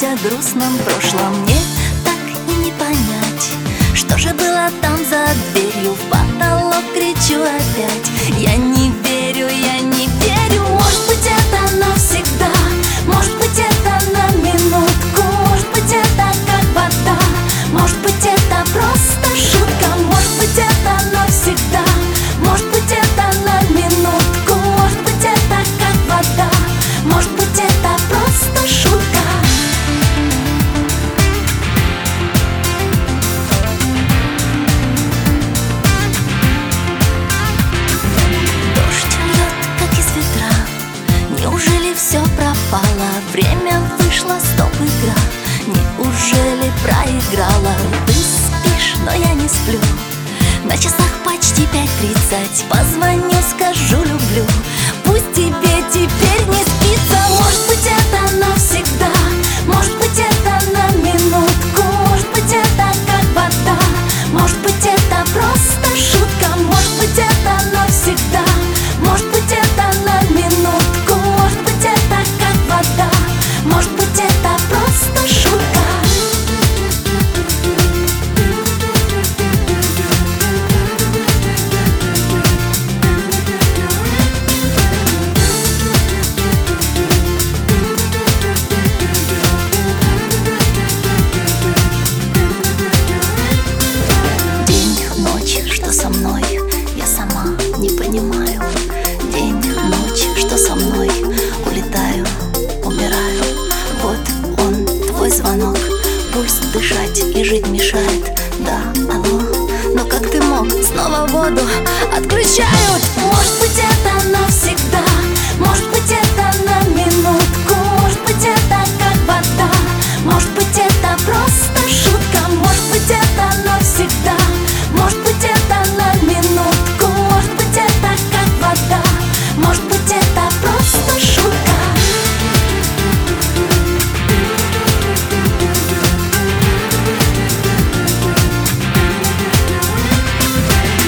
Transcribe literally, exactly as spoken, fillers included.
о грустном прошлом. Мне так и не понять, что же было там за дверью. В потолок кричу опять: я не верю, я не верю. Может быть, это навсегда, может быть, это на минутку, может быть, это как вода, может быть, это просто шутка, может быть, это навсегда, может быть, это на минутку, может быть, это как вода, может быть, это просто шутка. Дождь льет, как из ведра. Неужели все пропало? Время вышло, стоп-игра. Неужели проиграла? Ты спишь, но я не сплю. На часах почти пять тридцать. Позвоню, скажу люблю. Пусть тебе теперь не спится. Может быть, это навсегда, может быть, это на минутку, может быть, это как вода, может быть, это просто шутка, может быть, это навсегда, может быть, это на минутку, может быть, это как вода, может быть, это просто шутка. Что со мной, я сама не понимаю. День, ночь, что со мной, улетаю, умираю. Вот он, твой звонок.